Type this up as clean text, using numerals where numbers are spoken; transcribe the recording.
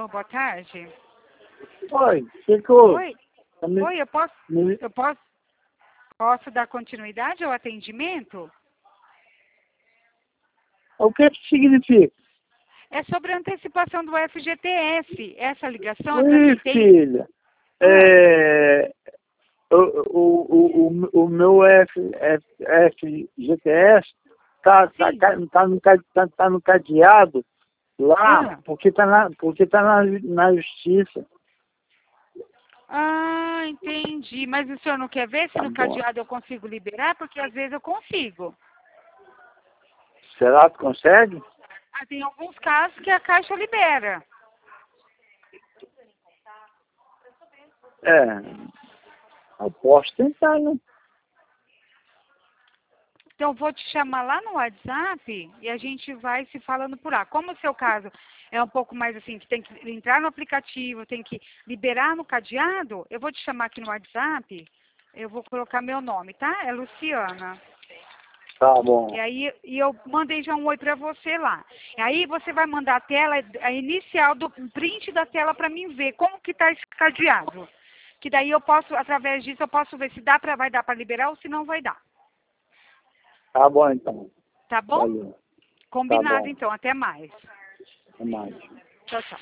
Alô, boa tarde. Oi, ficou. Oi, oi, posso dar continuidade ao atendimento? O que significa? É sobre a antecipação do FGTS. Essa ligação é para Oi, quem tem... filha. O meu FGTS tá no cadeado lá, porque tá na justiça. Ah, entendi. Mas o senhor não quer ver se Tá no bom. cadeado eu consigo liberar? Porque às vezes eu consigo. Será que consegue? Ah, tem alguns casos que a Caixa libera. Eu posso tentar, né? Então, vou te chamar lá no WhatsApp e a gente vai se falando por lá. Como o seu caso é um pouco mais assim, que tem que entrar no aplicativo, tem que liberar no cadeado, eu vou te chamar aqui no WhatsApp, eu vou colocar meu nome, tá? É Luciana. Tá bom. E aí eu mandei já um oi pra você lá. E aí você vai mandar a tela, a inicial do print da tela pra mim ver como que tá esse cadeado. Que daí eu posso, através disso, eu posso ver se vai dar pra liberar ou se não vai dar. Tá bom, então. Tá bom? Valeu. Combinado, Tá bom. então. Até mais. Até mais. Tchau, tchau.